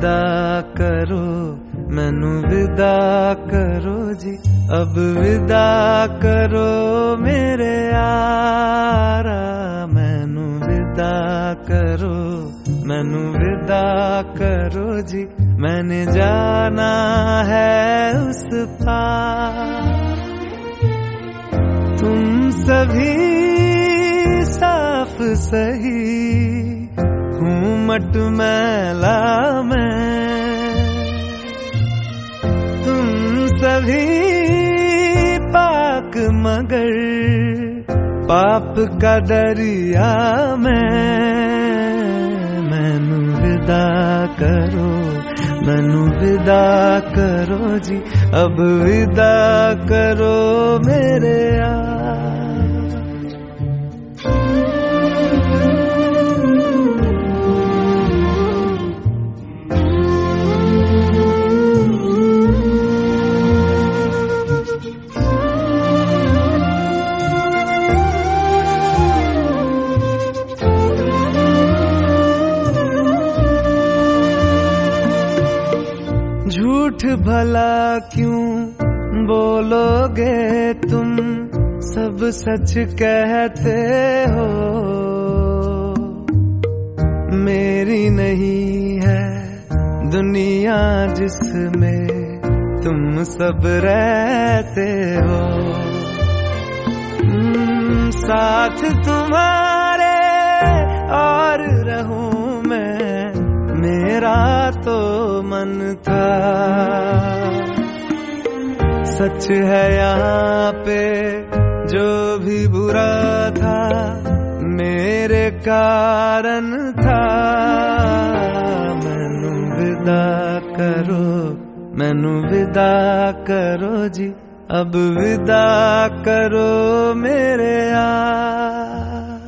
विदा करो, मैनू विदा करो जी, अब विदा करो मेरे यारा, मैनू विदा करो, मैनू विदा करो जी, मैंने जाना है उस पार। तुम सभी साफ सही हूँ मट मैला मैं, तुम सभी पाक मगर पाप का दरिया मैनू विदा करो, मैनू विदा करो जी, अब विदा करो मेरे यार। झूठ भला क्यों बोलोगे तुम, सब सच कहते हो, मेरी नहीं है दुनिया जिसमें तुम सब रहते हो, साथ तुम्हारे और रहूं मैं, मेरा तो मन था। सच है यहाँ पे जो भी बुरा था मेरे कारण था, मैनू विदा करो, मैनू विदा करो जी, अब विदा करो मेरे यार।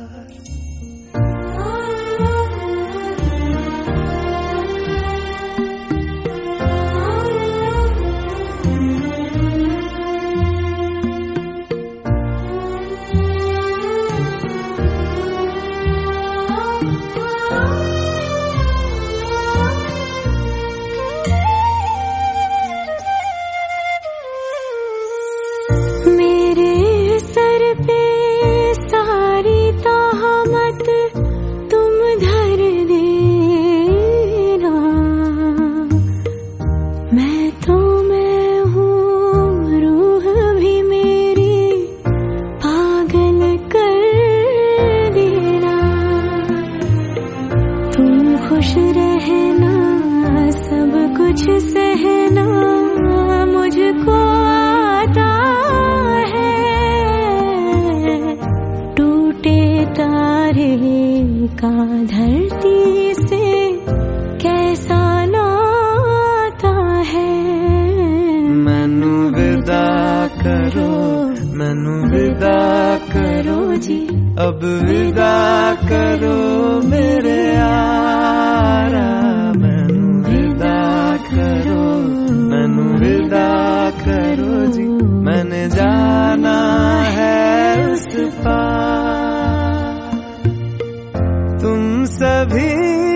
खुश रहना, सब कुछ सहना मुझको आता है, टूटे तारे का धरती से कैसा नाता है। मैनू विदा करो, मैनू विदा करो जी, अब विदा करो मेरे यारा, मैनू विदा करो, मैनू विदा करो जी, मैंने जाना है उस पार। तुम सभी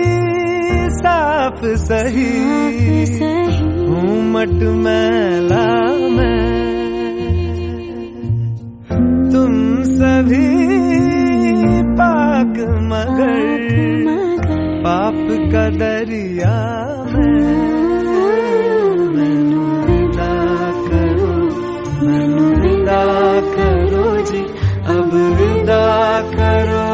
साफ सही हूँ मट मैला मैं, तुम सभी पाक मगर पाप का दरिया मैनू विदा करो, मैनू विदा करो जी, अब विदा करो